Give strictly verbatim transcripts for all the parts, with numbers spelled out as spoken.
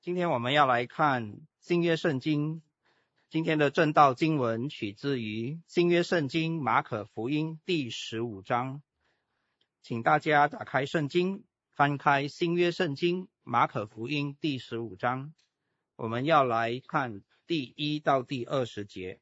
今天我们要来看新约圣经，今天的正道经文取自于新约圣经马可福音第十五章，请大家打开圣经，翻开新约圣经马可福音第十五章，我们要来看第一到第二十节。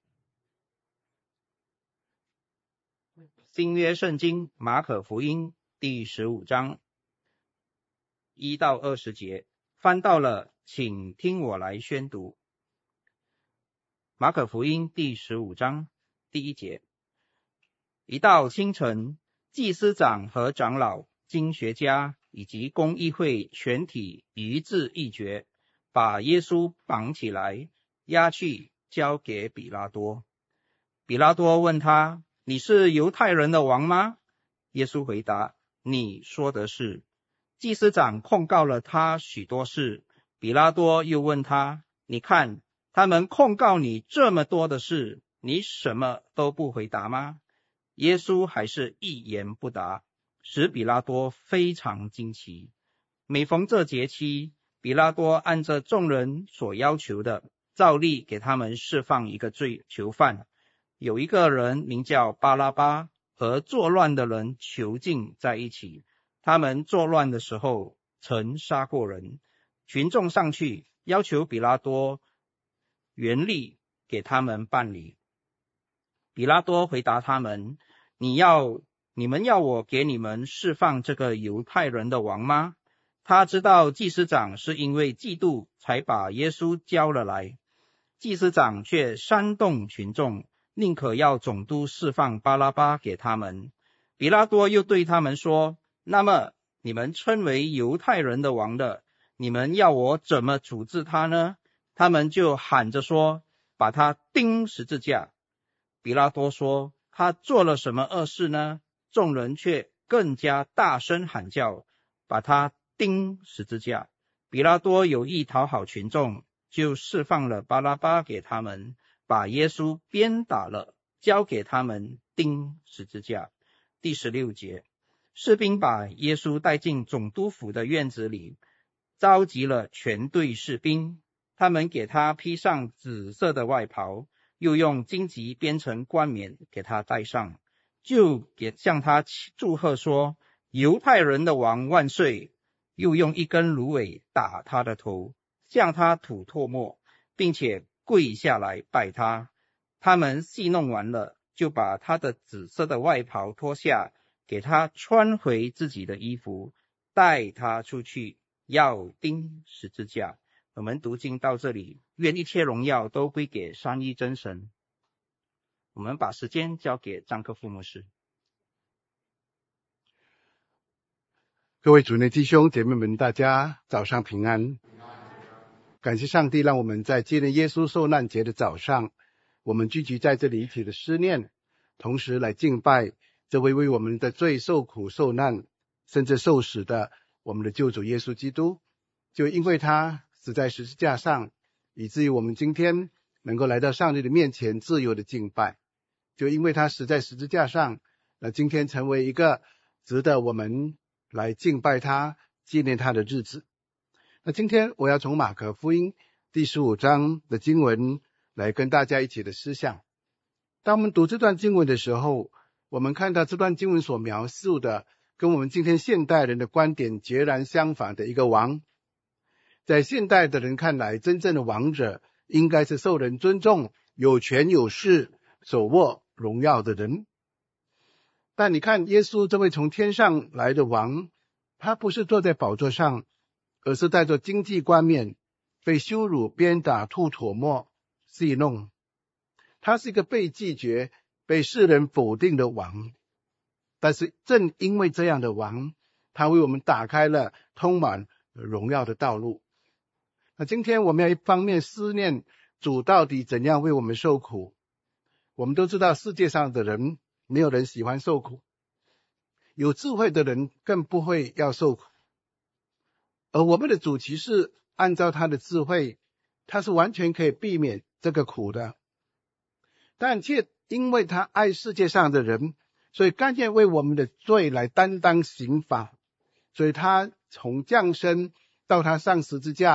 新约圣经马可福音第十五章一到二十节，翻到了，请听我来宣读。马可福音第十五章第一节，一到清晨，祭司长和长老、经学家以及公议会全体一致议决，把耶稣绑起来，押去交给比拉多。比拉多问他：你是犹太人的王吗？耶稣回答：你说的是。祭司长控告了他许多事。比拉多又问他：你看，他们控告你这么多的事，你什么都不回答吗？耶稣还是一言不答，使比拉多非常惊奇。每逢这节期，比拉多按着众人所要求的，照例给他们释放一个罪囚犯。有一个人名叫巴拉巴，和作乱的人囚禁在一起。他们作乱的时候曾杀过人。群众上去要求比拉多原力给他们办理。比拉多回答他们：你要你们要我给你们释放这个犹太人的王吗？他知道祭司长是因为嫉妒才把耶稣交了来。祭司长却煽动群众，宁可要总督释放巴拉巴给他们。比拉多又对他们说：那么你们称为犹太人的王的，你们要我怎么处置他呢？他们就喊着说：把他钉十字架。比拉多说：他做了什么恶事呢？众人却更加大声喊叫：把他钉十字架。比拉多有意讨好群众，就释放了巴拉巴给他们，把耶稣鞭打了，交给他们钉十字架。第十六节，士兵把耶稣带进总督府的院子里，召集了全队士兵，他们给他披上紫色的外袍，又用荆棘编成冠冕给他戴上，就给向他祝贺说：犹太人的王万岁！又用一根芦苇打他的头，向他吐唾沫，并且跪下来拜他。他们戏弄完了，就把他的紫色的外袍脱下，给他穿回自己的衣服，带他出去，要钉十字架。我们读经到这里，愿一切荣耀都归给三一真神。我们把时间交给张克夫牧师。 各位主内弟兄姐妹们，大家早上平安。感谢上帝，让我们在纪念耶稣受难节的早上，我们聚集在这里一起的思念，同时来敬拜这位为我们的罪受苦受难甚至受死的我们的救主耶稣基督。就因为他死在十字架上，以至于我们今天能够来到上帝的面前自由的敬拜。就因为他死在十字架上，那今天成为一个值得我们来敬拜他纪念他的日子。那今天我要从马可福音第十五章的经文来跟大家一起的思想。当我们读这段经文的时候，我们看到这段经文所描述的跟我们今天现代人的观点截然相反的一个王。在现代的人看来，真正的王者应该是受人尊重、有权有势、手握荣耀的人。但你看耶稣这位从天上来的王，他不是坐在宝座上，而是戴着荆棘冠冕，被羞辱、鞭打、吐唾沫、戏弄。他是一个被拒绝、被世人否定的王。但是正因为这样的王，他为我们打开了通满荣耀的道路。那今天我们要一方面思念主到底怎样为我们受苦。我们都知道世界上的人没有人喜欢受苦，有智慧的人更不会要受苦。而我们的主其实按照他的智慧，他是完全可以避免这个苦的，但却因为他爱世界上的人，所以甘愿为我们的罪来担当刑罚。所以他从降生到他上十字架，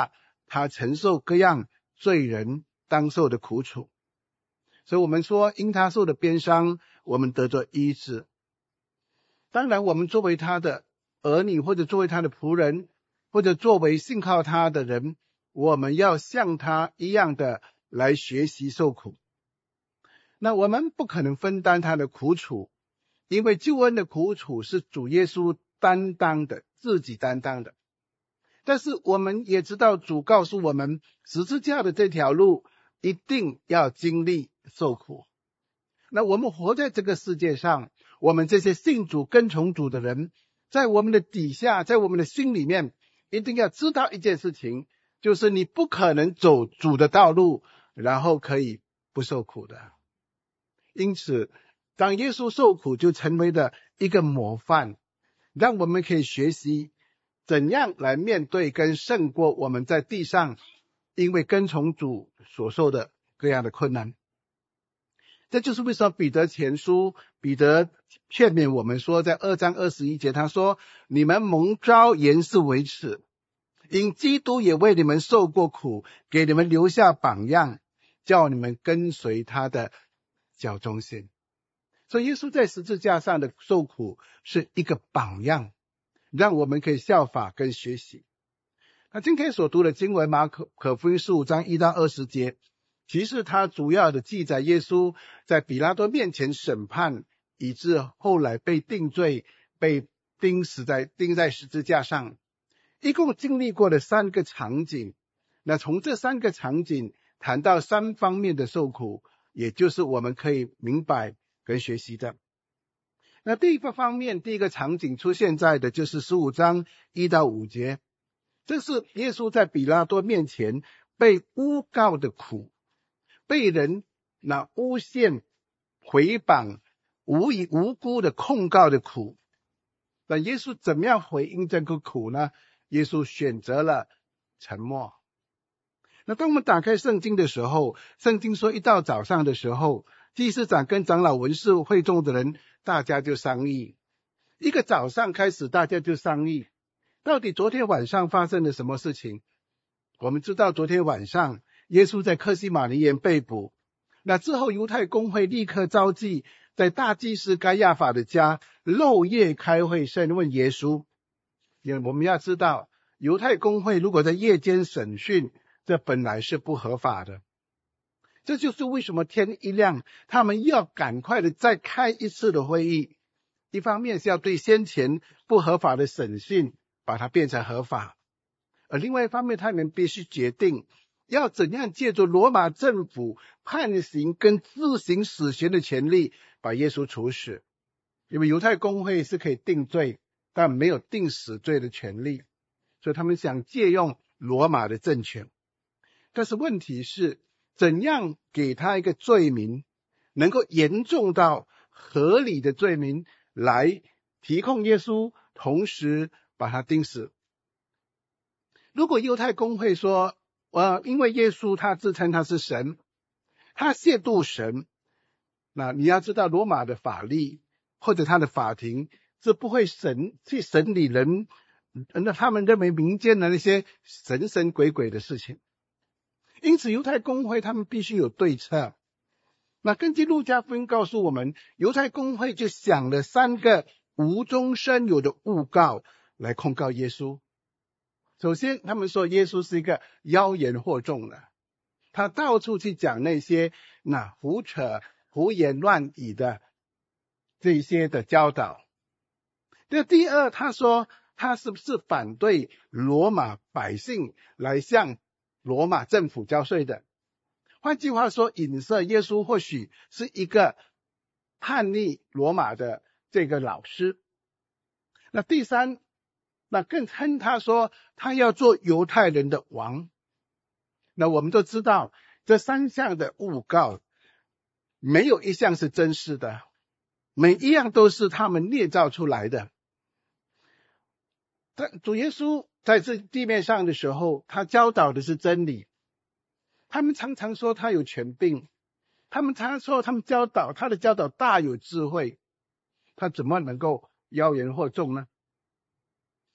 他承受各样罪人当受的苦楚。所以我们说，因他受的鞭伤，我们得着医治。当然，我们作为他的儿女，或者作为他的仆人，或者作为信靠他的人，我们要像他一样的来学习受苦。那我们不可能分担他的苦楚，因为救恩的苦楚是主耶稣担当的，自己担当的。但是我们也知道，主告诉我们，十字架的这条路一定要经历受苦。那我们活在这个世界上，我们这些信主跟从主的人，在我们的底下，在我们的心里面，一定要知道一件事情，就是你不可能走主的道路，然后可以不受苦的。因此，当耶稣受苦，就成为了一个模范，让我们可以学习怎样来面对跟胜过我们在地上因为跟从主所受的各样的困难。这就是为什么彼得前书，彼得劝勉我们说，在二章二十一节，他说：你们蒙召原是为此，因基督也为你们受过苦，给你们留下榜样，叫你们跟随他的脚中行。所以耶稣在十字架上的受苦是一个榜样，让我们可以效法跟学习。那今天所读的经文，马可可福音十五章一到二十节，其实它主要的记载耶稣在比拉多面前审判，以致后来被定罪，被钉死在钉在十字架上，一共经历过的三个场景。那从这三个场景谈到三方面的受苦，也就是我们可以明白跟学习的。那第一个方面，第一个场景出现在的就是十五章一到五节，这是耶稣在比拉多面前被诬告的苦，被人那诬陷、毁谤、无以无辜的控告的苦。那耶稣怎么样回应这个苦呢？耶稣选择了沉默。那当我们打开圣经的时候，圣经说一到早上的时候，祭司长跟长老文士会众的人，大家就商议。一个早上开始，大家就商议，到底昨天晚上发生了什么事情？我们知道昨天晚上耶稣在客西马尼园被捕，那之后犹太公会立刻召集在大祭司该亚法的家漏夜开会审问耶稣。因为我们要知道，犹太公会如果在夜间审讯，这本来是不合法的。这就是为什么天一亮，他们要赶快的再开一次的会议，一方面是要对先前不合法的审讯把它变成合法，而另外一方面他们必须决定要怎样借助罗马政府判刑跟自行死刑的权利把耶稣处死。因为犹太公会是可以定罪，但没有定死罪的权利，所以他们想借用罗马的政权。但是问题是，怎样给他一个罪名，能够严重到合理的罪名来提控耶稣，同时把他钉死。如果犹太公会说，呃，因为耶稣他自称他是神，他亵渎神，那你要知道罗马的法律或者他的法庭是不会审去审理人，那他们认为民间的那些神神鬼鬼的事情。因此犹太公会他们必须有对策。那根据路加福音告诉我们，犹太公会就想了三个无中生有的诬告来控告耶稣。首先他们说耶稣是一个妖言惑众的，他到处去讲那些那胡扯胡言乱语的这些的教导。那第二，他说他是不是反对罗马百姓来向罗马政府交税的？换句话说，影射耶稣或许是一个叛逆罗马的这个老师。那第三，那更称他说他要做犹太人的王。那我们都知道这三项的诬告没有一项是真实的，每一样都是他们捏造出来的。但主耶稣在这地面上的时候，他教导的是真理。他们常常说他有权柄，他们常常说他们教导他的教导大有智慧，他怎么能够妖言惑众呢？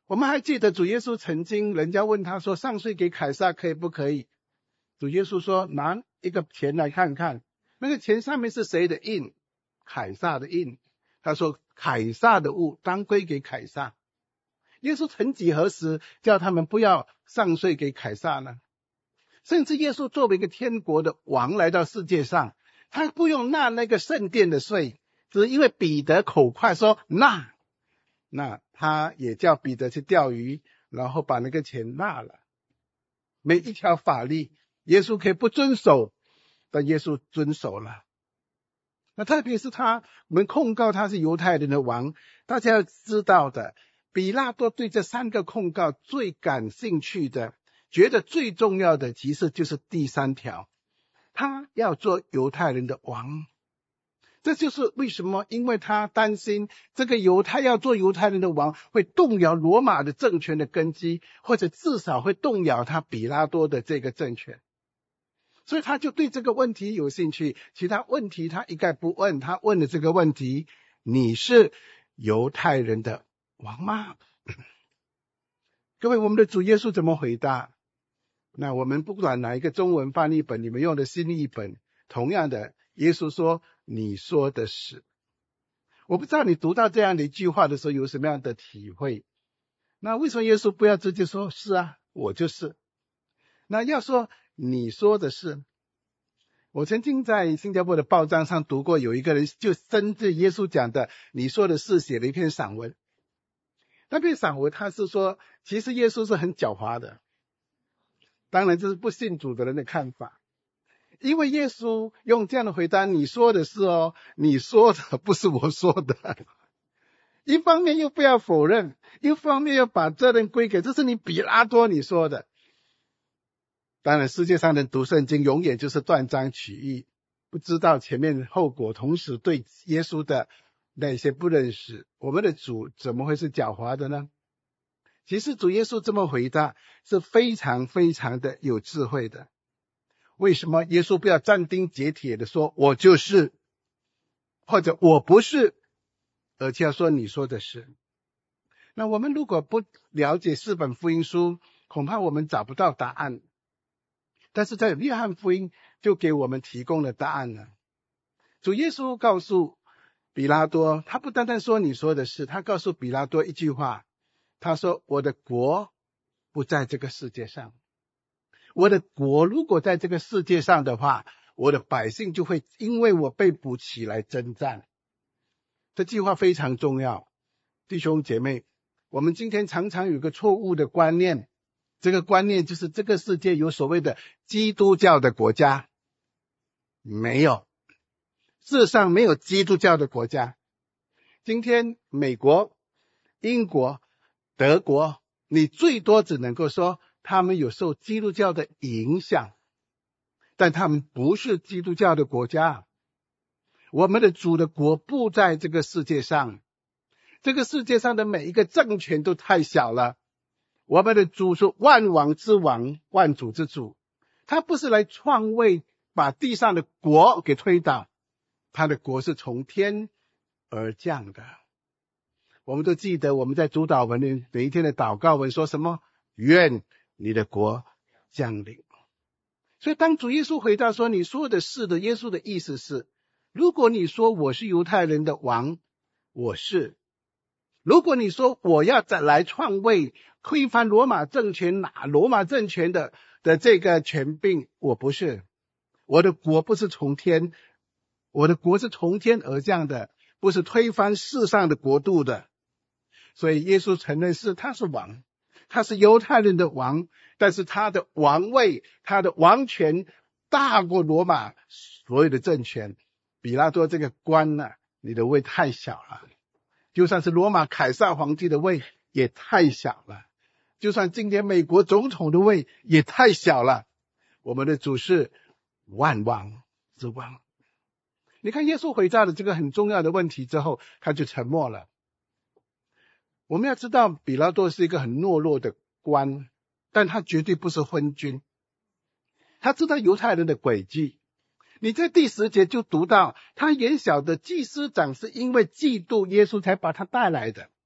我们还记得主耶稣曾经人家问他说，上税给凯撒可以不可以？主耶稣说，拿一个钱来看看，那个钱上面是谁的印？凯撒的印。他说，凯撒的物当归给凯撒。耶稣曾几何时叫他们不要上税给凯撒呢？甚至耶稣作为一个天国的王来到世界上，他不用纳那个圣殿的税，只是因为彼得口快说纳，那他也叫彼得去钓鱼，然后把那个钱纳了。每一条法律耶稣可以不遵守，但耶稣遵守了。那特别是他，我们控告他是犹太人的王，大家要知道的，比拉多对这三个控告最感兴趣的，觉得最重要的其实就是第三条，他要做犹太人的王。这就是为什么，因为他担心这个犹太要做犹太人的王会动摇罗马的政权的根基，或者至少会动摇他比拉多的这个政权，所以他就对这个问题有兴趣，其他问题他一概不问。他问的这个问题，你是犹太人的王吗？各位，我们的主耶稣怎么回答？那我们不管哪一个中文翻译本，你们用的新译本，同样的，耶稣说，你说的是。我不知道你读到这样的一句话的时候有什么样的体会。那为什么耶稣不要直接说是啊，我就是？那要说你说的是。我曾经在新加坡的报章上读过，有一个人就针对耶稣讲的你说的是写了一篇散文。那篇散文他是说，其实耶稣是很狡猾的。当然这是不信主的人的看法，因为耶稣用这样的回答，你说的是哦，你说的不是我说的。一方面又不要否认，一方面又把责任归给这是你比拉多你说的。当然世界上人读圣经永远就是断章取义，不知道前面后果，同时对耶稣的那些不认识。我们的主怎么会是狡猾的呢？其实主耶稣这么回答是非常非常的有智慧的。为什么耶稣不要斩钉截铁的说我就是，或者我不是，而且要说你说的是？那我们如果不了解四本福音书，恐怕我们找不到答案。但是在约翰福音就给我们提供了答案了。主耶稣告诉比拉多，他不单单说你说的是，他告诉比拉多一句话，他说我的国不在这个世界上。我的国如果在这个世界上的话，我的百姓就会因为我被捕起来征战。这句话非常重要。弟兄姐妹，我们今天常常有个错误的观念，这个观念就是这个世界有所谓的基督教的国家。没有，世上没有基督教的国家。今天美国、英国、德国，你最多只能够说他们有受基督教的影响，但他们不是基督教的国家。我们的主的国不在这个世界上，这个世界上的每一个政权都太小了。我们的主是万王之王，万主之主，他不是来篡位把地上的国给推倒，他的国是从天而降的。我们都记得我们在主祷文的每一天的祷告文说什么？愿你的国降临。所以当主耶稣回答说你说的是的，耶稣的意思是，如果你说我是犹太人的王，我是；如果你说我要再来篡位推翻罗马政权，拿罗马政权的的这个权柄，我不是。我的国不是从天，我的国是从天而降的，不是推翻世上的国度的。所以耶稣承认是他是王，他是犹太人的王，但是他的王位，他的王权大过罗马所有的政权。比拉多这个官呢、啊，你的位太小了，就算是罗马凯撒皇帝的位也太小了，就算今天美国总统的位也太小了。我们的主是万王之王。你看耶稣回答了这个很重要的问题之后，他就沉默了。我们要知道比拉多是一个很懦弱的官，但他绝对不是昏君，他知道犹太人的诡计。你在第十节就读到，他原晓得祭司长是因为嫉妒耶稣才把他带来的，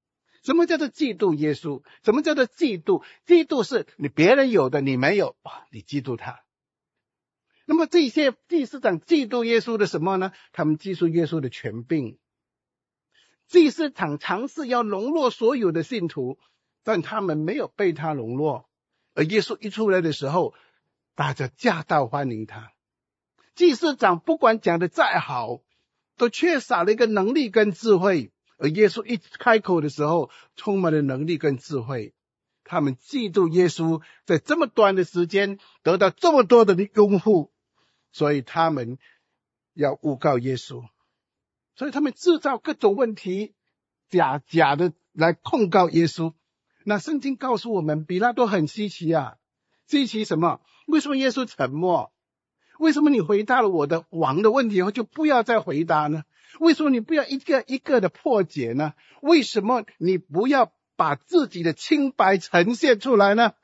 什么叫做嫉妒耶稣？什么叫做嫉妒？嫉妒是你别人有的你没有，你嫉妒他。那么这些祭司长嫉妒耶稣的什么呢？他们嫉妒耶稣的权柄。祭司长尝试要笼络所有的信徒，但他们没有被他笼络。而耶稣一出来的时候，大家夹道欢迎他。祭司长不管讲的再好，都缺少了一个能力跟智慧。而耶稣一开口的时候，充满了能力跟智慧。他们嫉妒耶稣在这么短的时间得到这么多的拥护，所以他们要诬告耶稣。所以他们制造各种问题，假假的来控告耶稣。那圣经告诉我们，比拉多很稀奇啊，稀奇什么？为什么耶稣沉默？为什么你回答了我的王的问题以后就不要再回答呢？为什么你不要一个一个的破解呢？为什么你不要把自己的清白呈现出来呢？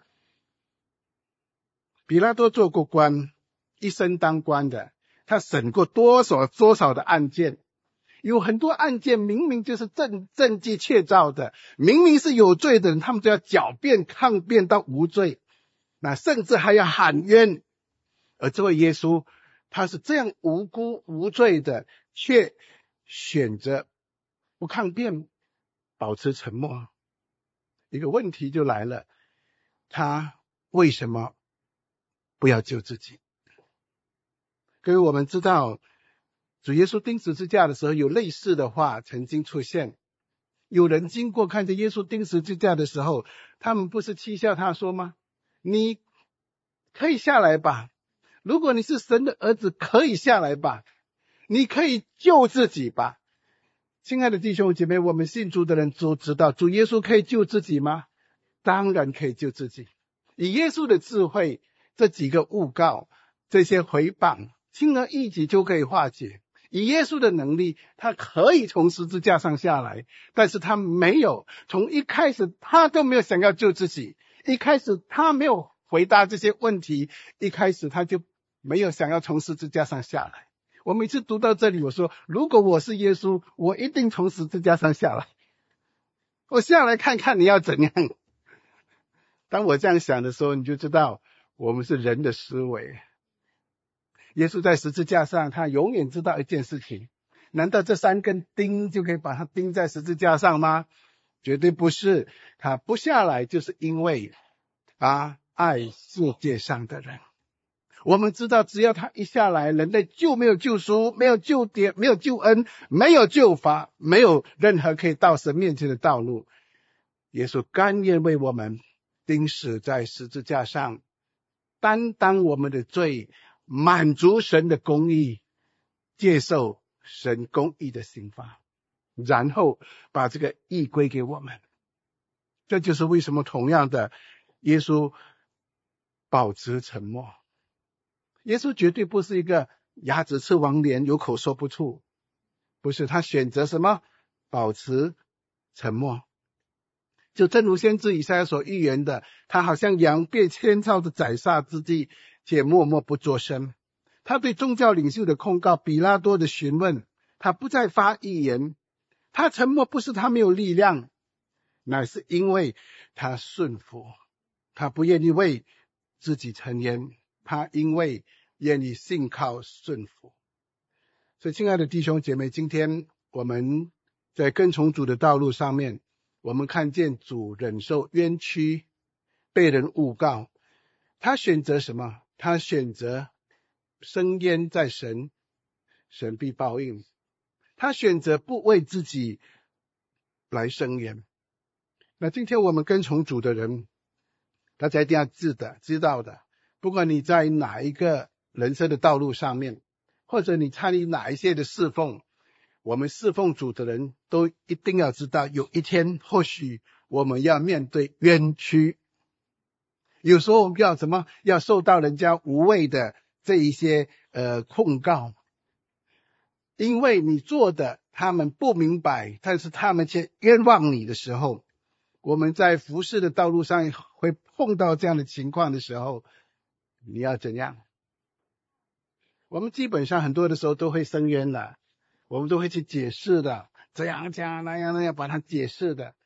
比拉多做过官，一生当官的，他审过多少多少的案件，有很多案件明明就是证证据确凿的，明明是有罪的人，他们都要狡辩抗辩到无罪，那甚至还要喊冤。而这位耶稣，他是这样无辜无罪的，却选择不抗辩，保持沉默。一个问题就来了，他为什么不要救自己？各位，我们知道主耶稣钉十字架的时候，有类似的话曾经出现。有人经过看着耶稣钉十字架的时候，他们不是讥笑他说吗？你可以下来吧，如果你是神的儿子，可以下来吧，你可以救自己吧。亲爱的弟兄姐妹，我们信主的人都知道，主耶稣可以救自己吗？当然可以救自己。以耶稣的智慧，这几个诬告，这些诽谤，轻而易举就可以化解。以耶稣的能力，他可以从十字架上下来，但是他没有，从一开始他都没有想要救自己，一开始他没有回答这些问题，一开始他就没有想要从十字架上下来。我每次读到这里，我说如果我是耶稣，我一定从十字架上下来，我下来看看你要怎样。当我这样想的时候，你就知道我们是人的思维。耶稣在十字架上，他永远知道一件事情，难道这三根钉就可以把他钉在十字架上吗？绝对不是。他不下来就是因为啊，爱世界上的人。我们知道只要他一下来，人类就没有救赎，没有救典，没有救恩，没有救法，没有任何可以到神面前的道路。耶稣甘愿为我们钉死在十字架上，担当我们的罪，满足神的公义，接受神公义的刑罚，然后把这个义归给我们。这就是为什么同样的，耶稣保持沉默。耶稣绝对不是一个牙齿吃黄连，有口说不出，不是，他选择什么？保持沉默。就正如先知以赛亚所预言的，他好像羊被牵操的宰杀之地，且默默不作声。他对宗教领袖的控告，比拉多的询问，他不再发一言。他沉默不是他没有力量，乃是因为他顺服，他不愿意为自己承认，他因为愿意信靠顺服。所以亲爱的弟兄姐妹，今天我们在跟从主的道路上面，我们看见主忍受冤屈，被人诬告，他选择什么？他选择伸冤在神，神必报应。他选择不为自己来伸冤。那今天我们跟从主的人，大家一定要记得知道的，不管你在哪一个人生的道路上面，或者你参与哪一些的侍奉，我们侍奉主的人都一定要知道，有一天或许我们要面对冤屈，有时候我们要什么？要受到人家无谓的这一些呃控告，因为你做的他们不明白，但是他们却冤枉你的时候，我们在服事的道路上会碰到这样的情况的时候，你要怎样？我们基本上很多的时候都会申冤的，我们都会去解释的，这样这样那样那样把它解释的。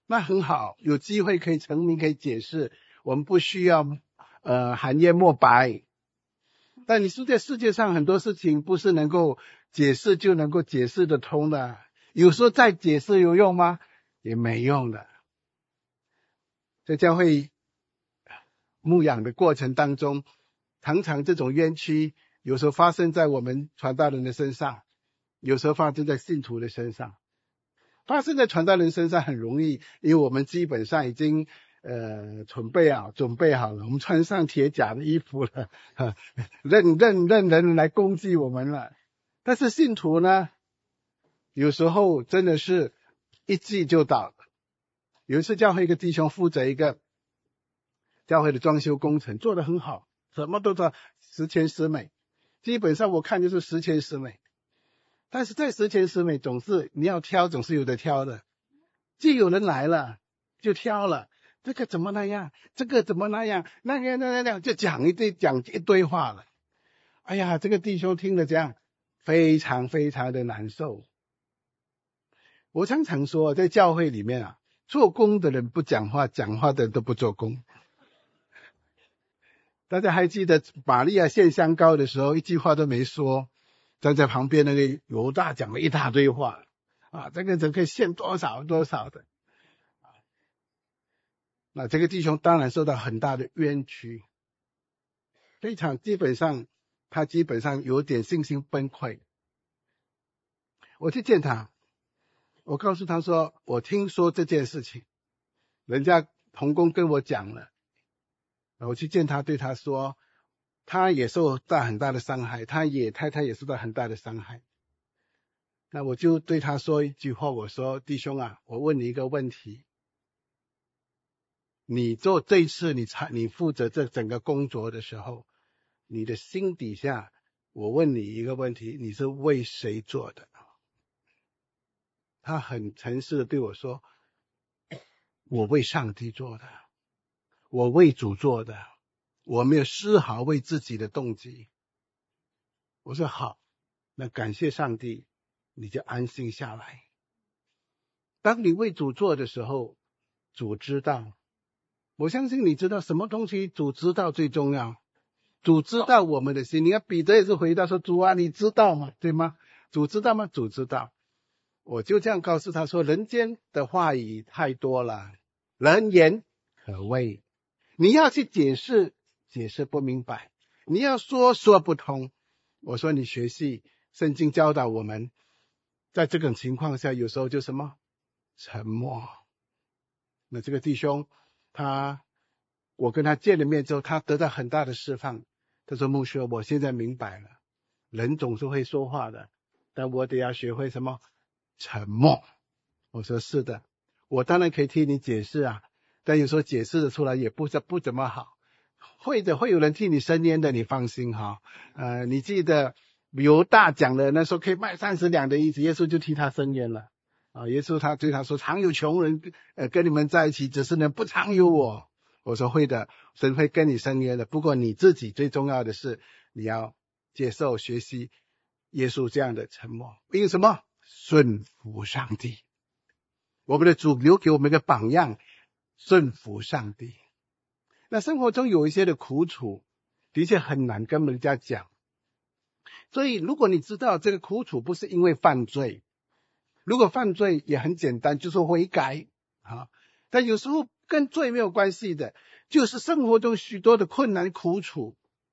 那很好，有机会可以成名，可以解释，我们不需要呃含冤莫白。但你说在世界上很多事情不是能够解释就能够解释得通的，有时候再解释有用吗？也没用的。在教会牧养的过程当中，常常这种冤屈有时候发生在我们传道人的身上，有时候发生在信徒的身上。发生在传道人身上很容易，因为我们基本上已经呃准备好准备好了，我们穿上铁甲的衣服了，啊、任任任人来攻击我们了。但是信徒呢，有时候真的是一击就倒。有一次教会一个弟兄负责一个教会的装修工程，做得很好，什么都做十全十美，基本上我看就是十全十美。但是在十全十美，总是你要挑，总是有的挑的。既有人来了，就挑了，这个怎么那样，这个怎么那样，那个那样，就讲一堆讲一堆话了。哎呀，这个弟兄听了这样，非常非常的难受。我常常说，在教会里面啊，做工的人不讲话，讲话的人都不做工。大家还记得玛利亚献香膏的时候，一句话都没说，站在旁边那个犹大讲了一大堆话啊，这个人可以献多少多少的。那这个弟兄当然受到很大的冤屈，非常基本上他基本上有点信心崩溃。我去见他，我告诉他说，我听说这件事情，人家同工跟我讲了。我去见他，对他说，他也受到很大的伤害，他也太太也受到很大的伤害。那我就对他说一句话，我说，弟兄啊，我问你一个问题，你做这一次你参你负责这整个工作的时候，你的心底下，我问你一个问题，你是为谁做的？他很诚实的对我说，我为上帝做的，我为主做的，我没有丝毫为自己的动机。我说好，那感谢上帝，你就安心下来。当你为主做的时候，主知道，我相信你知道什么东西主知道最重要，主知道我们的心。你看彼得也是回答说，主啊，你知道吗？对吗？主知道吗？主知道。我就这样告诉他说，人间的话语太多了，人言可畏，你要去解释解释不明白，你要说说不通。我说你学习圣经教导我们，在这种情况下有时候就什么沉默。那这个弟兄他我跟他见了面之后，他得到很大的释放。他说，牧师，我现在明白了，人总是会说话的，但我得要学会什么沉默。我说是的，我当然可以替你解释啊，但有时候解释的出来也不不怎么好，会的，会有人替你伸冤的，你放心哈。呃，你记得犹大讲的那时候可以卖三十两的意思，耶稣就替他伸冤了啊。耶稣他对他说，常有穷人呃跟你们在一起，只是呢不常有我。我说会的，神会跟你伸冤的，不过你自己最重要的是你要接受学习耶稣这样的沉默。因为什么？顺服上帝。我们的主留给我们一个榜样，顺服上帝。那生活中有一些的苦楚，的确很难跟人家讲。所以如果你知道这个苦楚不是因为犯罪，如果犯罪也很简单，就是悔改啊。但有时候跟罪没有关系的，就是生活中许多的困难苦楚。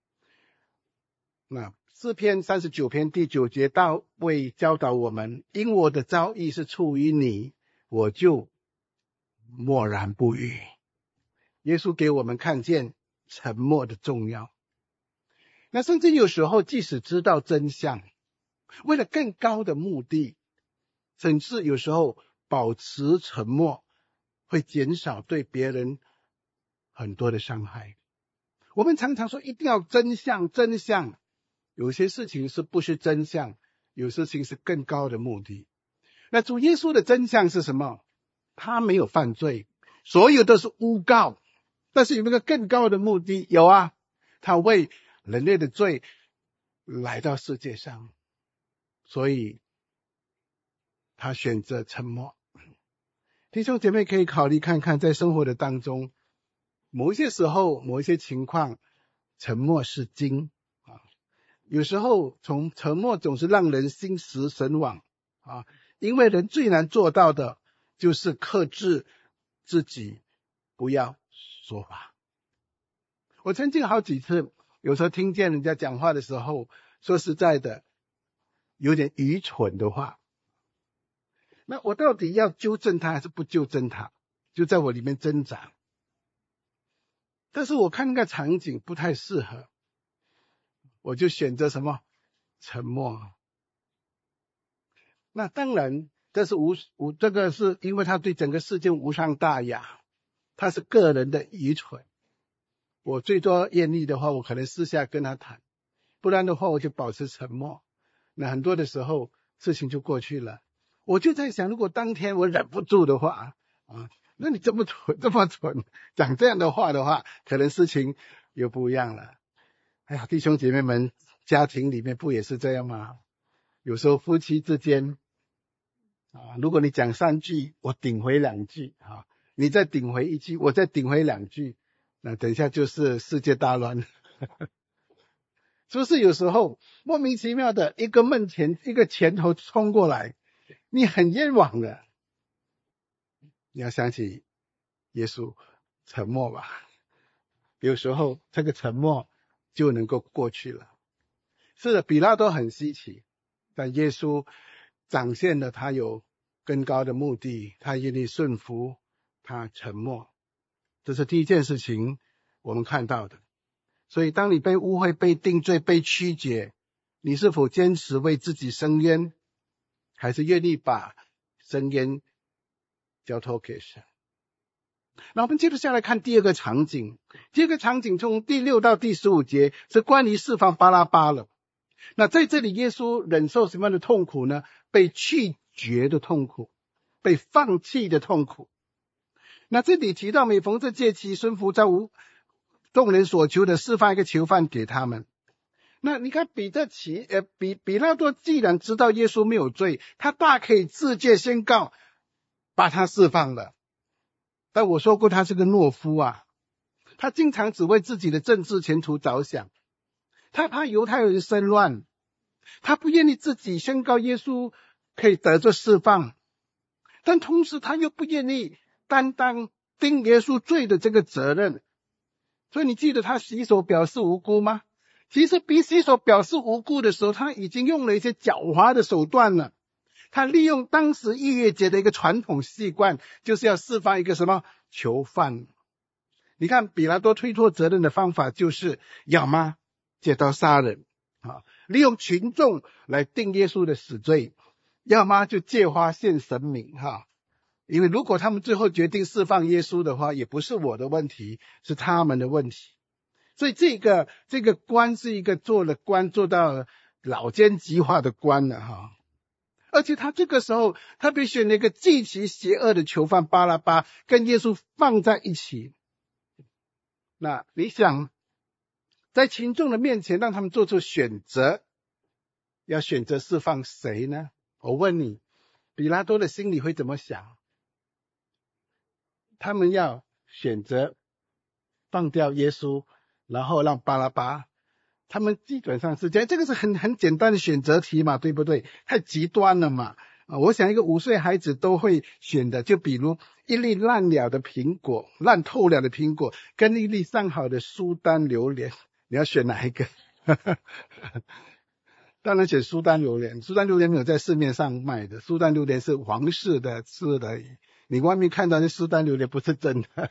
那诗篇三十九篇第九节，大卫教导我们，因我的遭遇是出于你，我就默然不语。耶稣给我们看见沉默的重要。那甚至有时候即使知道真相，为了更高的目的，甚至有时候保持沉默会减少对别人很多的伤害。我们常常说一定要真相真相，有些事情是不是真相，有些事情是更高的目的。那主耶稣的真相是什么？他没有犯罪，所有都是诬告，但是有没有更高的目的？有啊，他为人类的罪来到世界上，所以他选择沉默。 弟兄姐妹可以考虑看看，在生活的当中，某一些时候，某一些情况，沉默是金啊。有时候从沉默总是让人心驰神往啊，因为人最难做到的就是克制自己，不要说话。我曾经好几次，有时候听见人家讲话的时候，说实在的，有点愚蠢的话，那我到底要纠正他还是不纠正他，就在我里面挣扎。但是我看那个场景不太适合，我就选择什么？沉默。那当然这是无无这个是因为他对整个事件无伤大雅，他是个人的愚蠢。我最多愿意的话，我可能私下跟他谈，不然的话我就保持沉默。那很多的时候事情就过去了。我就在想，如果当天我忍不住的话啊，那你这么蠢这么蠢讲这样的话的话，可能事情又不一样了。哎呀，弟兄姐妹们，家庭里面不也是这样吗？有时候夫妻之间啊，如果你讲三句，我顶回两句啊，你再顶回一句，我再顶回两句，那等一下就是世界大乱。是不是有时候莫名其妙的一个门前一个拳头冲过来，你很冤枉的。你要想起耶稣沉默吧，有时候这个沉默就能够过去了。是的，比拉多很稀奇，但耶稣展现了他有更高的目的，他愿意顺服，他沉默。这是第一件事情我们看到的。所以当你被误会、被定罪、被曲解，你是否坚持为自己伸冤，还是愿意把伸冤交托给神？那我们接着下来看第二个场景。第二个场景从第六到第十五节是关于释放巴拉巴了。那在这里耶稣忍受什么样的痛苦呢？被拒绝的痛苦，被放弃的痛苦。那这里提到每逢这节期，孙福在无众人所求的释放一个囚犯给他们。那你看彼得奇呃比比拉多既然知道耶稣没有罪，他大可以自荐宣告把他释放了。但我说过他是个懦夫啊，他经常只为自己的政治前途着想，他怕犹太人生乱，他不愿意自己宣告耶稣可以得着释放，但同时他又不愿意担当定耶稣罪的这个责任。所以你记得他洗手表示无辜吗？其实比洗手表示无辜的时候，他已经用了一些狡猾的手段了。他利用当时逾越节的一个传统习惯，就是要释放一个什么囚犯。你看比拉多推脱责任的方法就是要么借刀杀人啊，利用群众来定耶稣的死罪，要么就借花献神明哈。因为如果他们最后决定释放耶稣的话，也不是我的问题，是他们的问题。所以这个这个官是一个做了官做到老奸极猾的官了哈。而且他这个时候特别选了一个极其邪恶的囚犯巴拉巴跟耶稣放在一起。那你想在群众的面前让他们做出选择，要选择释放谁呢？我问你，比拉多的心里会怎么想？他们要选择放掉耶稣，然后让巴拉巴，他们基本上是这样，这个是很很简单的选择题嘛，对不对？太极端了嘛。啊，我想一个五岁孩子都会选的，就比如一粒烂了的苹果，烂透了的苹果，跟一粒上好的苏丹榴莲，你要选哪一个？当然选苏丹榴莲，苏丹榴莲没有在市面上卖的，苏丹榴莲是皇室的吃的而已。你外面看到的苏丹榴莲不是真的。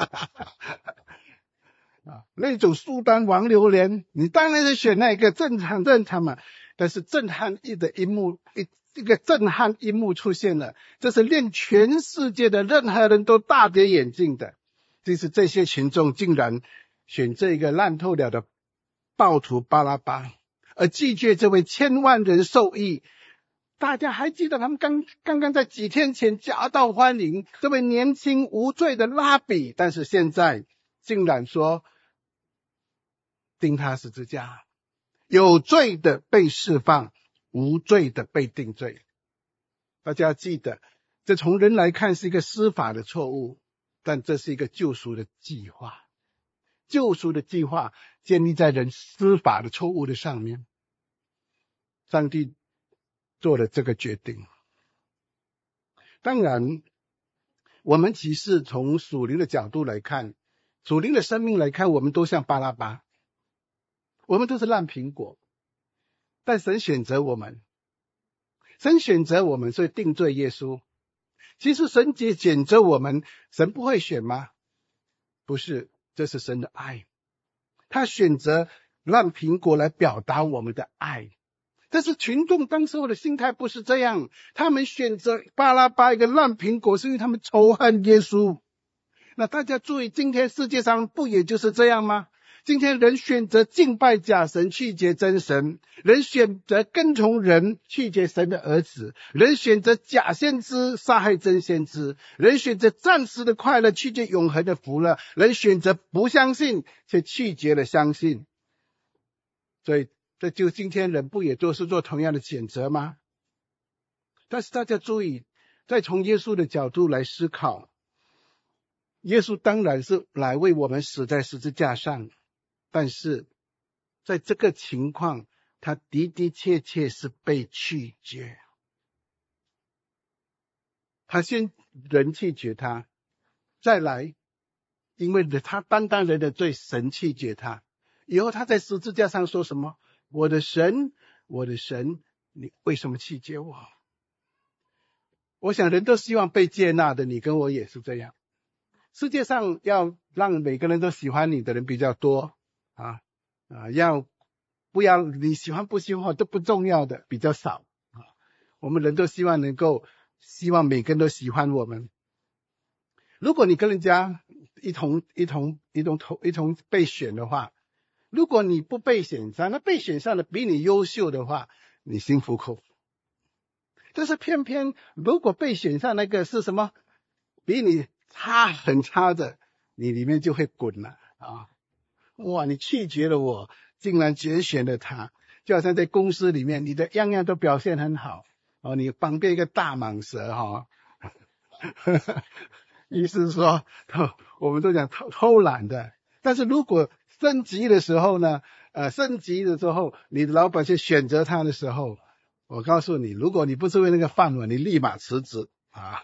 啊，那种苏丹王榴莲，你当然是选那个正常正常嘛。但是震撼一的一幕，一一个震撼一幕出现了，这是令全世界的任何人都大跌眼镜的。就是这些群众竟然选这个烂透了的暴徒巴拉巴，而拒绝这位千万人受益。大家还记得他们刚刚刚在几天前夹道欢迎这位年轻无罪的拉比，但是现在竟然说钉他十字架，有罪的被释放，无罪的被定罪。大家记得， 这从人来看是一个司法的错误，但这是一个救赎的计划。救赎的计划建立在人司法的错误的上面，上帝做了这个决定。当然我们其实从属灵的角度来看，属灵的生命来看，我们都像巴拉巴，我们都是烂苹果，但神选择我们，神选择我们，所以定罪耶稣。其实神姐选择我们，神不会选吗？不是，这是神的爱，他选择烂苹果来表达我们的爱。但是群众当时候的心态不是这样，他们选择巴拉巴一个烂苹果，是因为他们仇恨耶稣。那大家注意，今天世界上不也就是这样吗？今天人选择敬拜假神，拒绝真神；人选择跟从人，拒绝神的儿子；人选择假先知，杀害真先知；人选择暂时的快乐，拒绝永恒的福乐；人选择不相信，却拒绝了相信。所以这就今天人不也都是做同样的谴责吗？但是大家注意，再从耶稣的角度来思考，耶稣当然是来为我们死在十字架上，但是在这个情况，他的的确确是被拒绝。他先人拒绝他，再来因为他担当人的罪，神拒绝他。以后他在十字架上说什么？我的神，我的神，你为什么拒绝我？我想人都希望被接纳的，你跟我也是这样。世界上要让每个人都喜欢你的人比较多啊啊，要不要你喜欢不喜欢都不重要的比较少啊。我们人都希望能够希望每个人都喜欢我们。如果你跟人家一同一同一同投一同被选的话，如果你不被选上，那被选上的比你优秀的话，你心服口服。但是偏偏如果被选上那个是什么比你差很差的，你里面就会滚了啊！哇，你拒绝了我，竟然拣选了他，就好像在公司里面，你的样样都表现很好哦，你旁边一个大蟒蛇哈、哦，意思是说，我们都讲偷偷懒的。但是如果升级的时候呢，呃，升级的时候，你的老板去选择他的时候，我告诉你，如果你不是为那个饭碗，你立马辞职啊！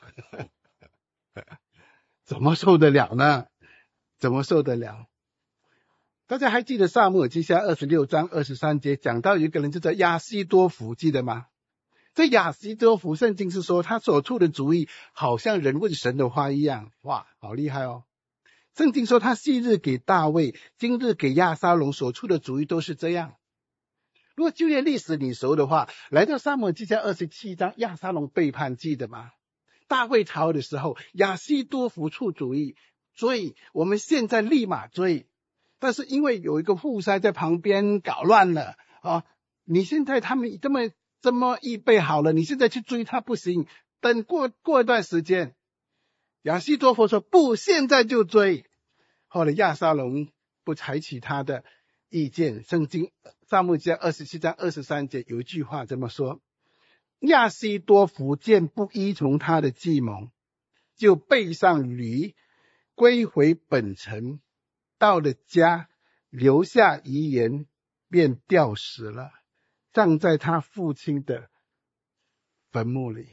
怎么受得了呢？怎么受得了？大家还记得撒母耳记下二十六章二十三节讲到有一个人就叫亚希多弗，记得吗？这亚希多弗圣经是说他所出的主意好像人问神的话一样，哇，好厉害哦！圣经说他昔日给大卫，今日给亚撒龙所出的主意都是这样。如果旧约历史你熟的话，来到撒母耳记下二十七章，亚撒龙背叛，记得吗？大卫逃的时候，亚希多弗出主意追，我们现在立马追。但是因为有一个户筛在旁边搞乱了啊，你现在他们这么这么预备好了，你现在去追他不行，等过过一段时间。亚希多弗说不，现在就追。后来亚撒龙不采取他的意见，圣经撒母耳记二十七章二十三节有一句话这么说：亚希多弗见不依从他的计谋，就背上驴归回本城，到了家留下遗言，便吊死了，葬在他父亲的坟墓里。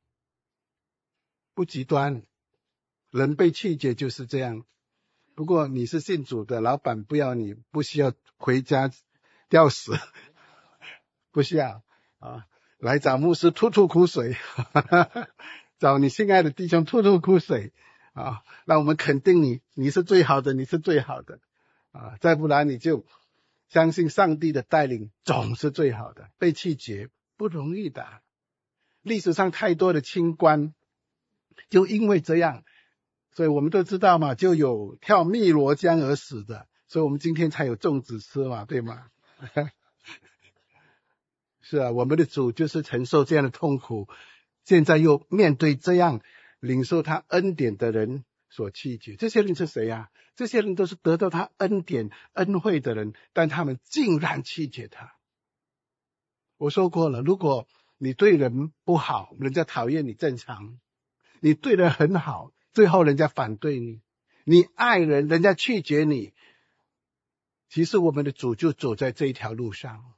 不极端，人被拒绝就是这样。不过你是信主的，老板不要你，不需要回家吊死，不需要啊，来找牧师吐吐苦水，找你心爱的弟兄吐吐苦水啊，让我们肯定你，你是最好的，你是最好的啊，再不然你就相信上帝的带领总是最好的。被拒绝不容易的，历史上太多的清官就因为这样，所以我们都知道嘛，就有跳汨罗江而死的，所以我们今天才有粽子吃嘛，对吗？是啊，我们的主就是承受这样的痛苦，现在又面对这样领受他恩典的人所拒绝。这些人是谁啊？这些人都是得到他恩典恩惠的人，但他们竟然拒绝他。我说过了，如果你对人不好，人家讨厌你正常， 你对人很好，最后人家反对你，你爱人，人家拒绝你。其实我们的主就走在这一条路上。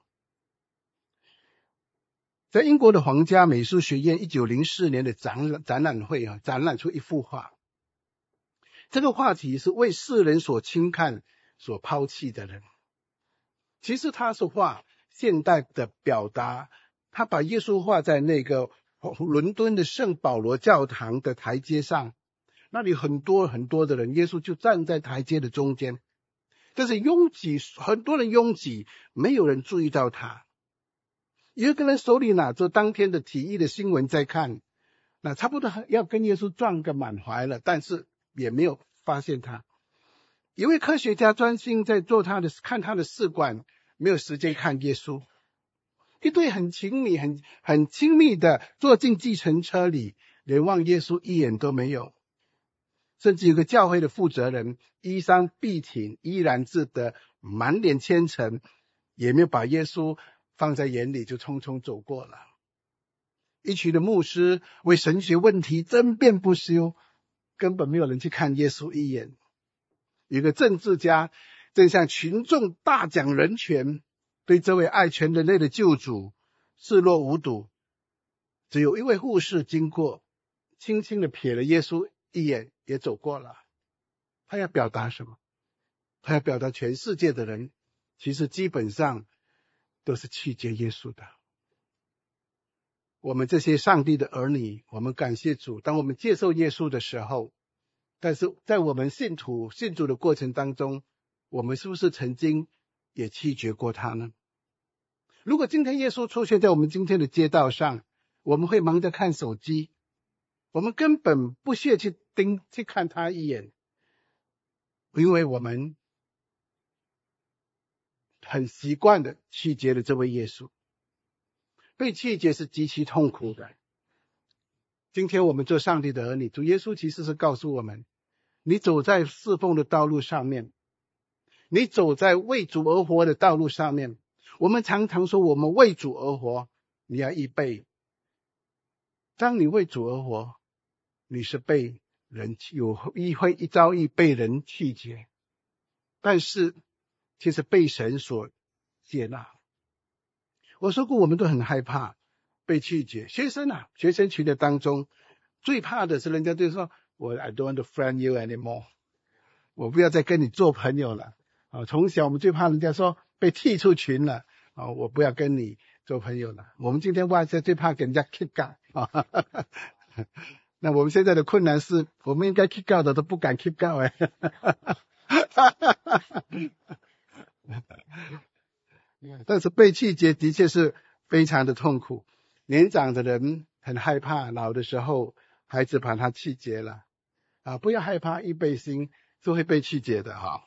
在英国的皇家美术学院一九零四年的展览展览会啊，展览出一幅画。这个话题是为世人所轻看、所抛弃的人。其实他是画现代的表达，他把耶稣画在那个伦敦的圣保罗教堂的台阶上，那里很多很多的人，耶稣就站在台阶的中间，但是拥挤，很多人拥挤，没有人注意到他。有一个人手里拿着当天的体育的新闻在看，那差不多要跟耶稣撞个满怀了，但是也没有发现他。一位科学家专心在做他的看他的试管，没有时间看耶稣。一对很亲密很很亲密的坐进计程车里，连望耶稣一眼都没有。甚至有个教会的负责人衣衫笔挺，依然自得，满脸虔诚，也没有把耶稣放在眼里，就匆匆走过了。一群的牧师为神学问题争辩不休，根本没有人去看耶稣一眼。有个政治家正向群众大讲人权，对这位爱全人类的救主视若无睹。只有一位护士经过，轻轻地瞥了耶稣一眼，也走过了。他要表达什么？他要表达全世界的人其实基本上都是拒绝耶稣的。我们这些上帝的儿女，我们感谢主，当我们接受耶稣的时候，但是在我们信徒信主的过程当中，我们是不是曾经也拒绝过他呢？如果今天耶稣出现在我们今天的街道上，我们会忙着看手机，我们根本不屑去盯去看他一眼，因为我们很习惯的拒绝了这位耶稣。被拒绝是极其痛苦的。今天我们做上帝的儿女，主耶稣其实是告诉我们，你走在侍奉的道路上面，你走在为主而活的道路上面，我们常常说我们为主而活，你要预备。当你为主而活，你是被人有一会一遭遇被人拒绝，但是其实被神所接纳。我说过我们都很害怕被拒绝，学生啊，学生群的当中最怕的是人家就说我 I don't want to friend you anymore， 我不要再跟你做朋友了。啊，从小我们最怕人家说被踢出群了，啊，我不要跟你做朋友了。我们今天外在最怕给人家 kick out， 啊，那我们现在的困难是我们应该 kick out 的都不敢 kick out， 哎，但是被拒绝的确是非常的痛苦。年长的人很害怕，老的时候孩子把他拒绝了啊，不要害怕，预备心是会被拒绝的哈。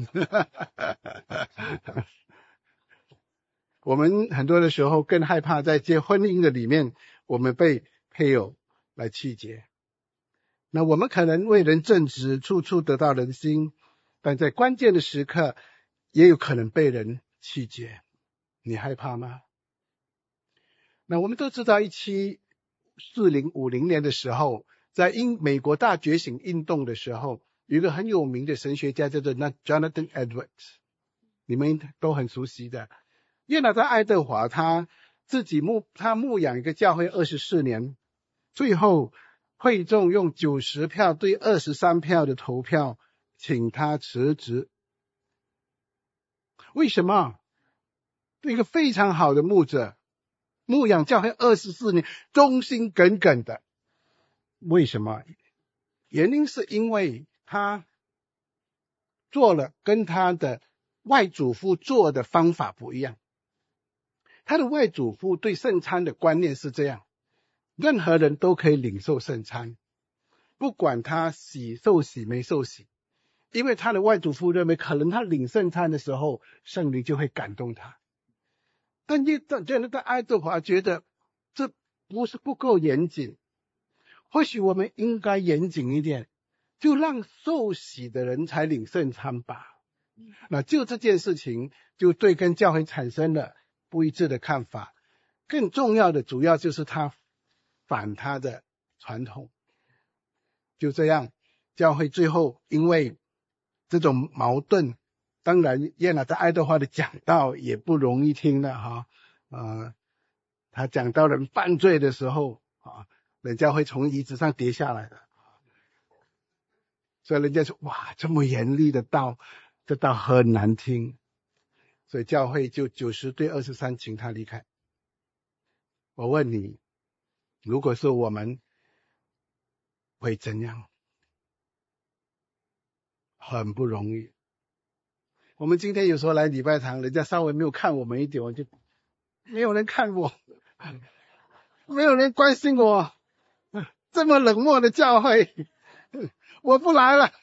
我们很多的时候更害怕在结婚姻的里面，我们被配偶来拒绝。那我们可能为人正直，处处得到人心，但在关键的时刻也有可能被人拒绝。你害怕吗？那我们都知道一七四零五零年的时候，在英美国大觉醒运动的时候，有一个很有名的神学家叫做 Jonathan Edwards， 你们都很熟悉的。约拿在爱德华他自己牧他牧养一个教会二十四年，最后会众用九十票对二十三票的投票请他辞职。为什么？一个非常好的牧者，牧养教会二十四年，忠心耿耿的。为什么？原因是因为他做了跟他的外祖父做的方法不一样。他的外祖父对圣餐的观念是这样，任何人都可以领受圣餐，不管他洗受洗没受洗，因为他的外祖父认为可能他领圣餐的时候圣灵就会感动他。但耶在爱德华觉得这不是不够严谨，或许我们应该严谨一点，就让受洗的人才领圣餐吧。那就这件事情就对跟教会产生了不一致的看法。更重要的主要就是他反他的传统。 就这样，教会最后因为这种矛盾，当然耶拿在爱德华的讲道也不容易听的哈，呃，他讲到人犯罪的时候啊，人家会从椅子上跌下来的，所以人家说哇，这么严厉的道，这道很难听，所以教会就九十对二十三请他离开。我问你，如果是我们会怎样？很不容易。我们今天有时候来礼拜堂，人家稍微没有看我们一点，我就没有人看我，没有人关心我，这么冷漠的教会，我不来了。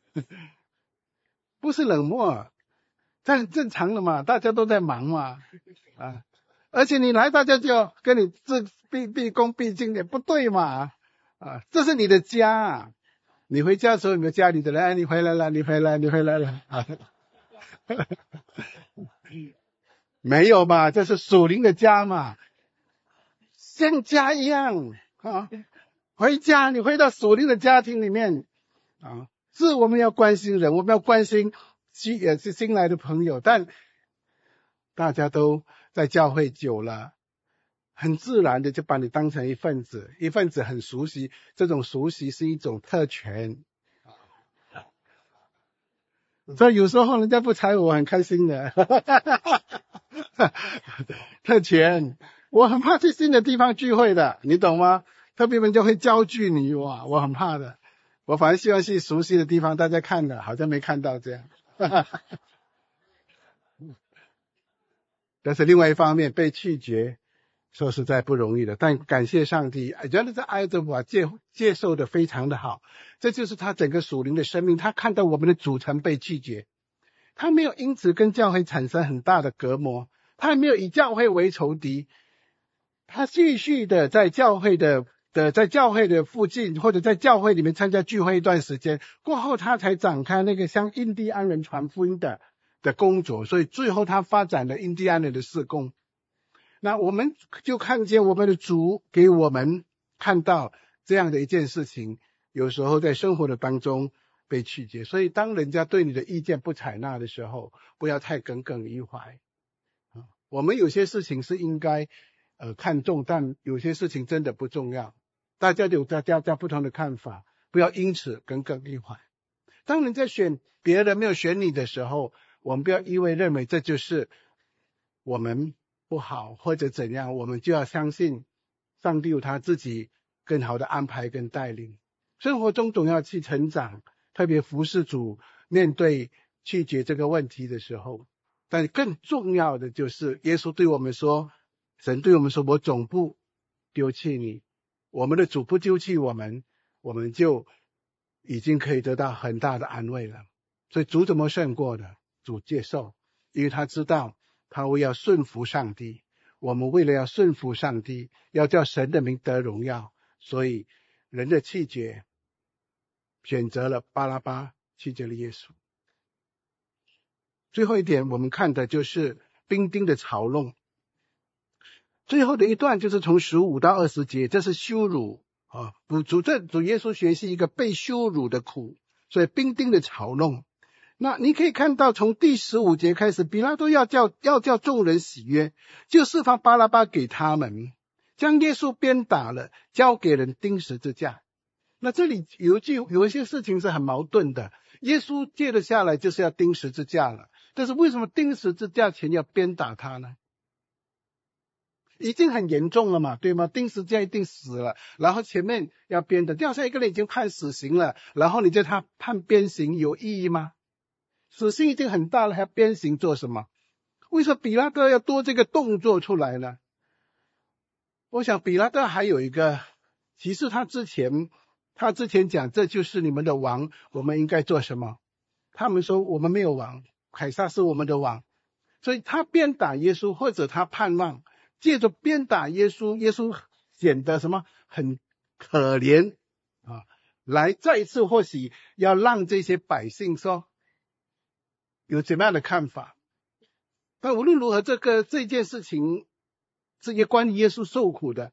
不是冷漠，这很正常的嘛，大家都在忙嘛，啊，而且你来，大家就要跟你这毕毕恭毕敬的，不对嘛，啊，这是你的家，你回家的时候，你们家里的人，哎，你回来了，你回来，你回来了，啊，没有嘛，这是属灵的家嘛，像家一样啊，回家，你回到属灵的家庭里面啊。是我们要关心人，我们要关心新也是新来的朋友，但大家都在教会久了，很自然的就把你当成一份子，一份子很熟悉，这种熟悉是一种特权，所以有时候人家不睬我，很开心的，特权，我很怕去新的地方聚会的，你懂吗？特别人家会焦距你，哇，我很怕的。我反正希望去熟悉的地方，大家看的好像没看到这样。但是另外一方面被拒绝，说实在不容易的。但感谢上帝，原来在爱德华接接受的非常的好，这就是他整个属灵的生命。他看到我们的组成被拒绝，他没有因此跟教会产生很大的隔膜，他也没有以教会为仇敌，他继续的在教会的。的在教会的附近或者在教会里面参加聚会一段时间过后，他才展开那个向印第安人传福音的的工作，所以最后他发展了印第安人的事工。那我们就看见我们的主给我们看到这样的一件事情，有时候在生活的当中被拒绝，所以当人家对你的意见不采纳的时候，不要太耿耿于怀。我们有些事情是应该呃看重，但有些事情真的不重要。大家有大家不同的看法，不要因此耿耿于怀。当你在选别人没有选你的时候，我们不要因为认为这就是我们不好或者怎样，我们就要相信上帝有他自己更好的安排跟带领。生活中总要去成长，特别服事主面对拒绝这个问题的时候，但更重要的就是耶稣对我们说，神对我们说，我总不丢弃你。我们的主不丢弃我们，我们就已经可以得到很大的安慰了。所以主怎么胜过的？主接受，因为他知道他为要顺服上帝，我们为了要顺服上帝，要叫神的名得荣耀，所以人的弃绝选择了巴拉巴，弃绝了耶稣。最后一点我们看的就是兵丁的嘲弄，最后的一段就是从十五到二十节，这是羞辱啊！主这主耶稣学习一个被羞辱的苦，所以兵丁的嘲弄。那你可以看到，从第十五节开始，比拉多要叫要叫众人喜悦，就释放巴拉巴给他们，将耶稣鞭打了，交给人钉十字架。那这里有一句有一些事情是很矛盾的，耶稣接了下来就是要钉十字架了，但是为什么钉十字架前要鞭打他呢？已经很严重了嘛，对吗？钉十字架一定死了，然后前面要鞭的，掉下一个人已经判死刑了，然后你叫他判鞭刑有意义吗？死刑已经很大了，还要鞭刑做什么？为什么比拉多要多这个动作出来呢？我想比拉多还有一个，其实他之前他之前讲这就是你们的王，我们应该做什么？他们说我们没有王，凯撒是我们的王，所以他鞭打耶稣，或者他盼望借着鞭打耶稣，耶稣显得什么很可怜啊，来再一次或许要让这些百姓说有怎么样的看法。但无论如何，这个这件事情是也关于耶稣受苦的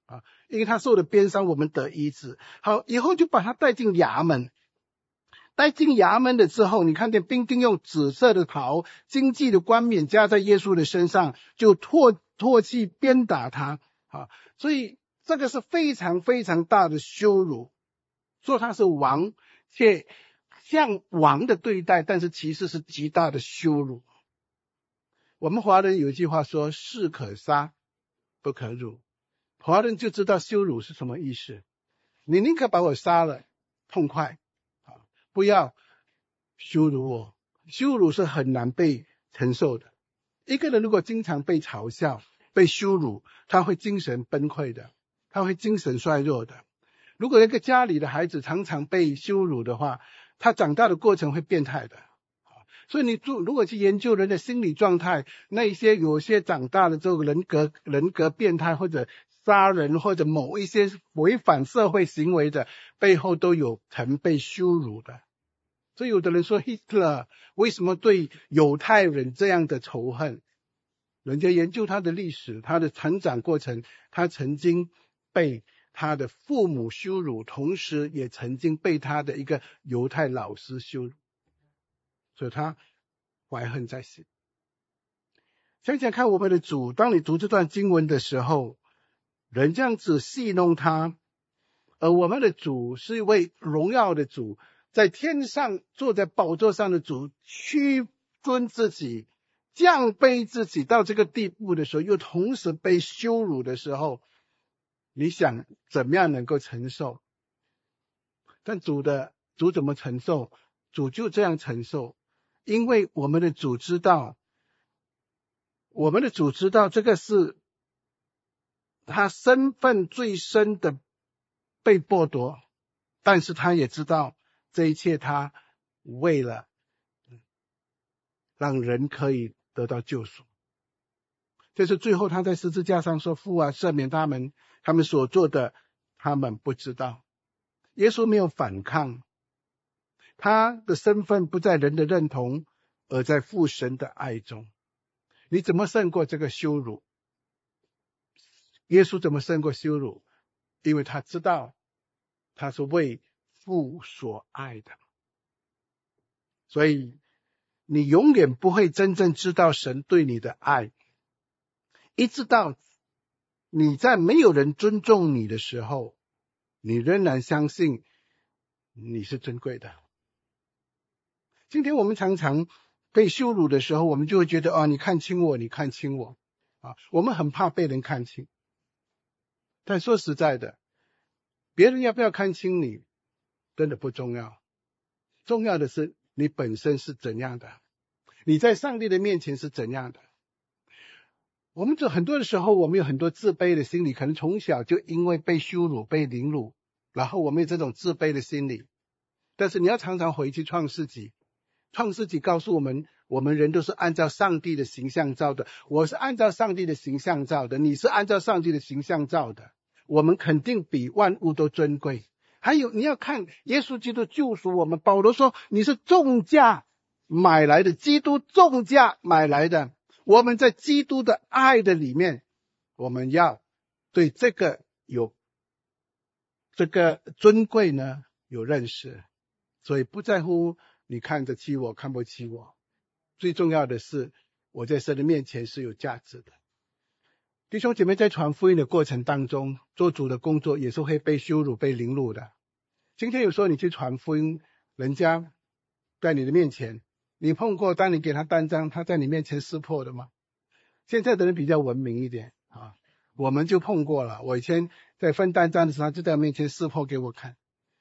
啊，因为他受了鞭伤，我们得医治。好，以后就把他带进衙门。带进衙门的之后，你看见兵丁用紫色的袍、荆棘的冠冕加在耶稣的身上，就唾唾弃鞭打他。啊，所以这个是非常非常大的羞辱，说他是王，且像王的对待，但是其实是极大的羞辱。我们华人有一句话说，士可杀不可辱，华人就知道羞辱是什么意思。你宁可把我杀了，痛快，不要羞辱我。羞辱是很难被承受的。一个人如果经常被嘲笑、被羞辱，他会精神崩溃的，他会精神衰弱的。如果一个家里的孩子常常被羞辱的话，他长大的过程会变态的。所以你如果去研究人的心理状态，那一些有些长大的这个人格人格变态，或者杀人，或者某一些违反社会行为的背后，都有曾被羞辱的。所以有的人说 Hitler 为什么对犹太人这样的仇恨？人家研究他的历史，他的成长过程，他曾经被他的父母羞辱，同时也曾经被他的一个犹太老师羞辱，所以他怀恨在心。想想看，我们的主，当你读这段经文的时候，人这样子戏弄他，而我们的主是一位荣耀的主，在天上坐在宝座上的主，屈尊自己，降卑自己到这个地步的时候，又同时被羞辱的时候，你想怎么样能够承受？但主的主怎么承受？主就这样承受，因为我们的主知道，我们的主知道这个是他身份最深的被剥夺，但是他也知道这一切他为了让人可以得到救赎。这是最后他在十字架上说，父啊，赦免他们，他们所做的他们不知道。耶稣没有反抗，他的身份不在人的认同，而在父神的爱中。你怎么胜过这个羞辱？耶稣怎么胜过羞辱？因为他知道他是为父所爱的。所以你永远不会真正知道神对你的爱，一直到你在没有人尊重你的时候，你仍然相信你是珍贵的。今天我们常常被羞辱的时候，我们就会觉得哦，你看清我，你看清我啊，我们很怕被人看清。但说实在的，别人要不要看清你真的不重要，重要的是你本身是怎样的，你在上帝的面前是怎样的。我们这很多的时候，我们有很多自卑的心理，可能从小就因为被羞辱、被凌辱，然后我们有这种自卑的心理。但是你要常常回去创世纪，创世纪告诉我们，我们人都是按照上帝的形象造的，我是按照上帝的形象造的，你是按照上帝的形象造的，我们肯定比万物都尊贵。还有你要看耶稣基督救赎我们，保罗说你是重价买来的，基督重价买来的。我们在基督的爱的里面，我们要对这个有这个尊贵呢有认识，所以不在乎你看得起我看不起我，最重要的是我在神的面前是有价值的。弟兄姐妹，在传福音的过程当中，做主的工作也是会被羞辱被凌辱的。今天有时候你去传福音，人家在你的面前，你碰过当你给他单张他在你面前撕破的吗？现在的人比较文明一点啊，我们就碰过了。我以前在分单张的时候，他就在我面前撕破给我看，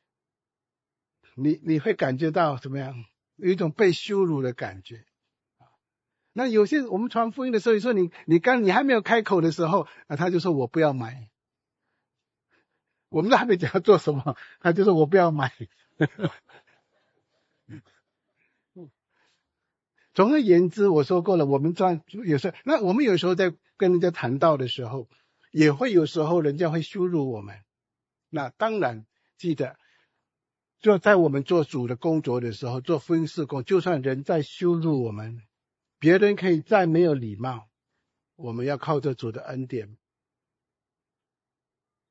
你你会感觉到怎么样？有一种被羞辱的感觉。那有些我们传福音的时候，你说你你刚你还没有开口的时候啊，他就说我不要买。我们都还没讲要做什么，他就说我不要买。总而言之，我说过了，我们赚有时候，那我们有时候在跟人家谈道的时候，也会有时候人家会羞辱我们。那当然记得，就在我们做主的工作的时候，做福音事工，就算人在羞辱我们，别人可以再没有礼貌，我们要靠着主的恩典，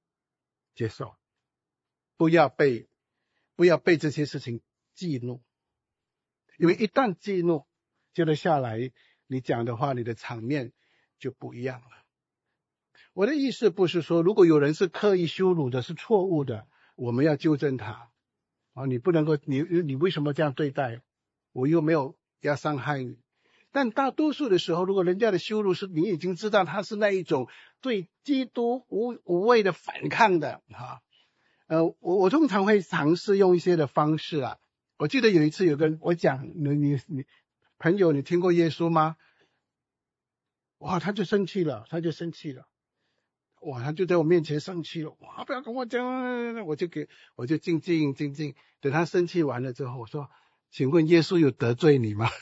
接受，不要被不要被这些事情激怒，因为一旦激怒，接着下来你讲的话，你的场面就不一样了。我的意思不是说，如果有人是刻意羞辱的，是错误的，我们要纠正他啊！你不能够，你你为什么这样对待我？又没有要伤害你。但大多数的时候，如果人家的羞辱是你已经知道他是那一种对基督无无谓的反抗的啊，呃，我我通常会尝试用一些的方式啊。我记得有一次有个我讲你你你朋友，你听过耶稣吗？哇，他就生气了，他就生气了，哇，他就在我面前生气了，哇，不要跟我讲，我就给我就静静静静，等他生气完了之后，我说，请问耶稣有得罪你吗？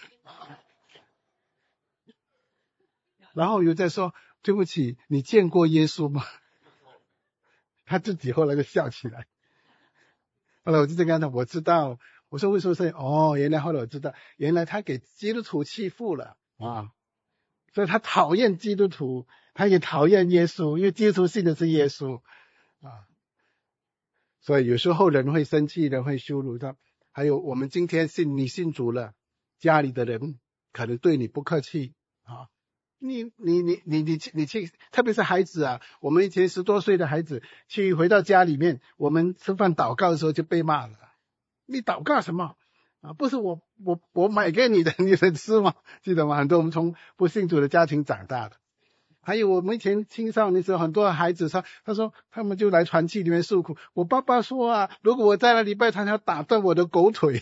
然后又在说，对不起，你见过耶稣吗？他自己后来就笑起来。后来我就在跟他，我知道，我说为什么是哦，原来后来我知道，原来他给基督徒欺负了啊，所以他讨厌基督徒，他也讨厌耶稣，因为基督徒信的是耶稣啊。所以有时候人会生气，人会羞辱他。还有我们今天信你信主了，家里的人可能对你不客气啊。你你你你你你去，特别是孩子啊，我们以前十多岁的孩子去回到家里面，我们吃饭祷告的时候就被骂了。你祷告什么啊？不是我我我买给你的，你能吃吗？记得吗？很多我们从不信主的家庭长大的。还有我们以前青少年时候，很多孩子说，他说他们就来团契里面诉苦。我爸爸说啊，如果我在那礼拜堂，他要打断我的狗腿。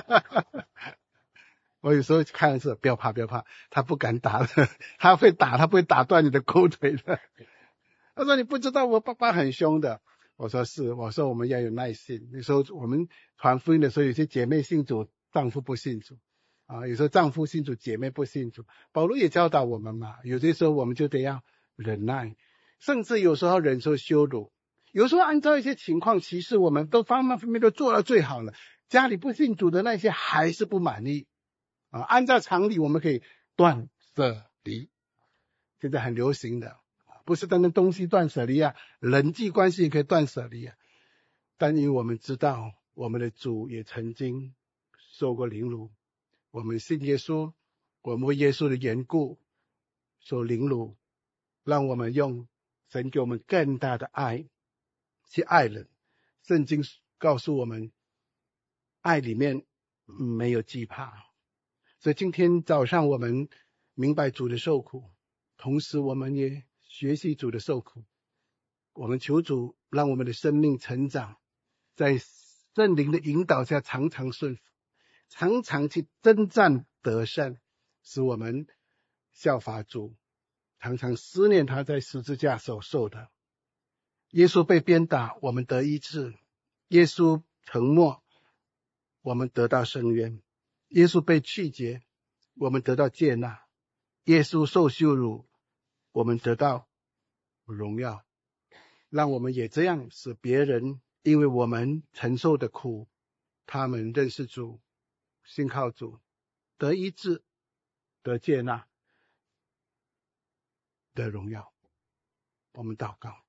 我有时候看的是不要怕不要怕，他不敢打的，他会打，他不会打断你的狗腿的。他说你不知道我爸爸很凶的。我说是，我说我们要有耐心。有时候我们传福音的时候，有些姐妹信主，丈夫不信主啊，有时候丈夫信主，姐妹不信主。保罗也教导我们嘛，有些时候我们就得要忍耐，甚至有时候忍受羞辱。有时候按照一些情况，其实我们都方方面面都做到最好了，家里不信主的那些还是不满意啊。按照常理，我们可以断舍离，现在很流行的，不是单单东西断舍离啊，人际关系也可以断舍离啊。但因为我们知道，我们的主也曾经受过凌辱，我们信耶稣，我们为耶稣的缘故受凌辱，让我们用神给我们更大的爱去爱人。圣经告诉我们，爱里面没有惧怕。所以今天早上我们明白主的受苦，同时我们也学习主的受苦。我们求主让我们的生命成长，在圣灵的引导下常常顺服，常常去征战得胜，使我们效法主，常常思念他在十字架所受的。耶稣被鞭打，我们得医治；耶稣沉默，我们得到伸冤；耶稣被拒绝，我们得到接纳；耶稣受羞辱，我们得到荣耀。让我们也这样，使别人因为我们承受的苦，他们认识主，信靠主，得医治，得接纳，得荣耀。我们祷告。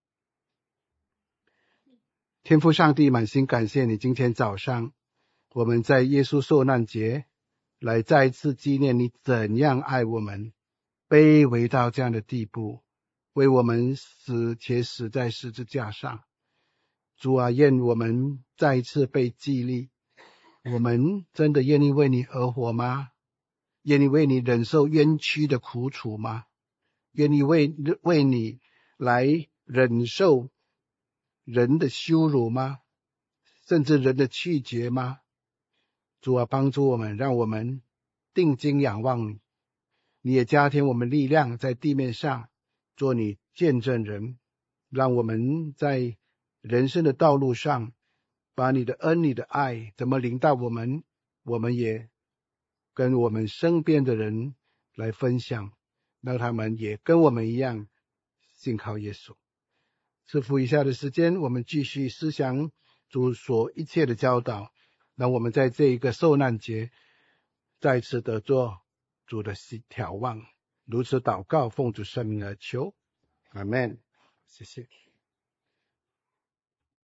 天父上帝，满心感谢你，今天早上我们在耶稣受难节来再一次纪念你怎样爱我们，卑微到这样的地步，为我们死且死在十字架上。主啊，愿我们再一次被激励，我们真的愿意为你而活吗？愿意为你忍受冤屈的苦楚吗？愿意为为你来忍受人的羞辱吗？甚至人的拒绝吗？主啊，帮助我们，让我们定睛仰望你，你也加添我们力量，在地面上做你见证人，让我们在人生的道路上，把你的恩、你的爱怎么临到我们，我们也跟我们身边的人来分享，让他们也跟我们一样信靠耶稣。赐福以下的时间，我们继续思想主所一切的教导，让我们在这一个受难节再次得做主的眺望。如此祷告，奉主圣名而求，阿们。谢谢。